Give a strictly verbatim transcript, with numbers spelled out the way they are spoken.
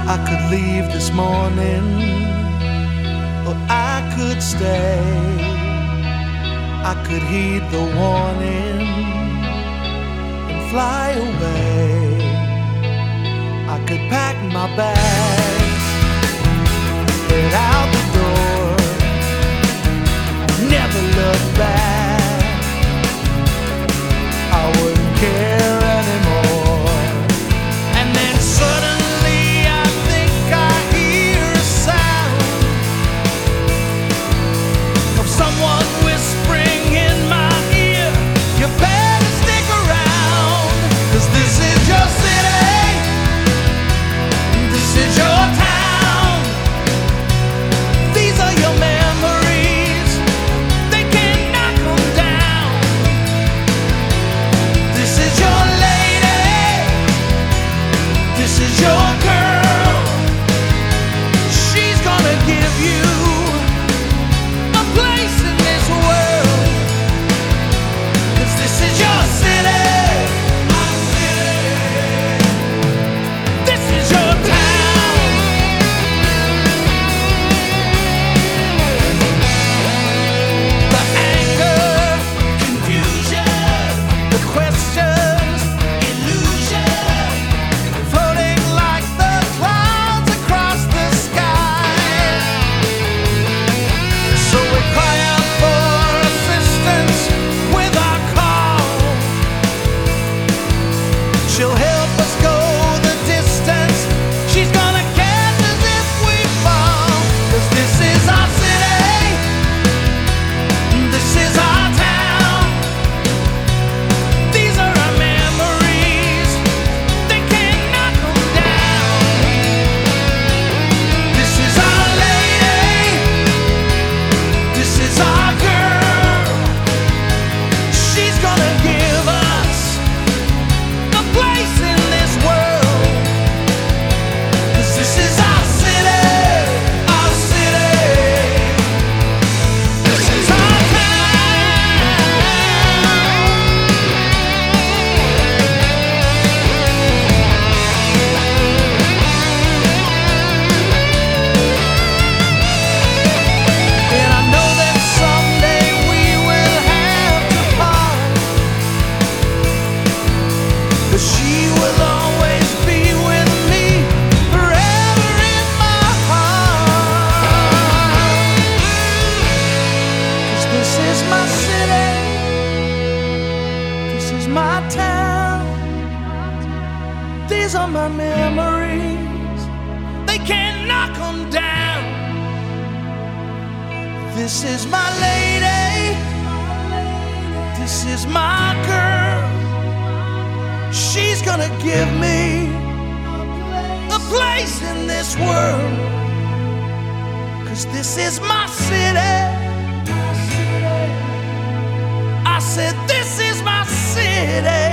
I could leave this morning, or I could stay. I could heed the warning and fly away. I could pack my bags, head out the door, never look back. I wouldn't care anymore. And then suddenly I think I hear a sound of someone whispering in my ear, you better stick around, 'cause this is your city, this is your town, these are your memories, they can't knock them down. This is your lady, this is your girl, she's gonna give you a place in this world, 'cause this is your city, my city, this is your town. The anger, confusion, the questions, illusion, floating like the clouds across the sky. So we cry out for assistance with our call. She'll help us go the distance, she's gonna catch us if we fall, 'cause this is our city, this is our town, these are our memories, they can't knock them down. This is our lady, this is our girl, she's gonna give us a place in this world, 'cause this is our city, our city, this is our town. And I know that someday we will have to part, but she will always be with me forever in my heart. 'Cause this is my city, this is my town, these are my memories, they can't knock them down. This is my lady, this is my girl, she's gonna give me a place in this world, 'cause this is my city. I said this is my city.